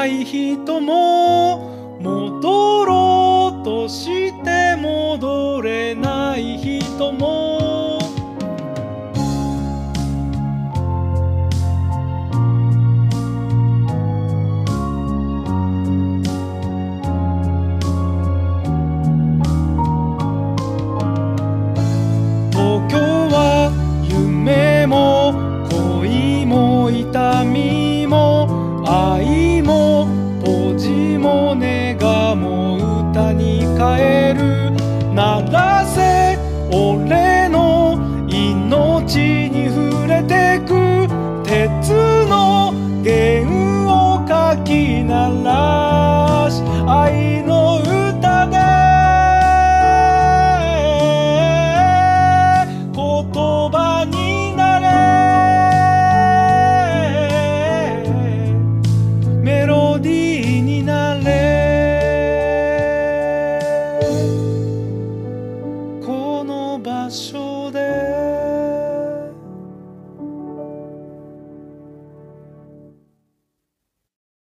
ない人も戻ろうとして戻れない人も東京は夢も恋も痛みも愛もポジもネガも歌に変えるならせ俺の命に触れてく鉄の弦をかき鳴らし愛の歌で言葉になれメロディーになれこの場所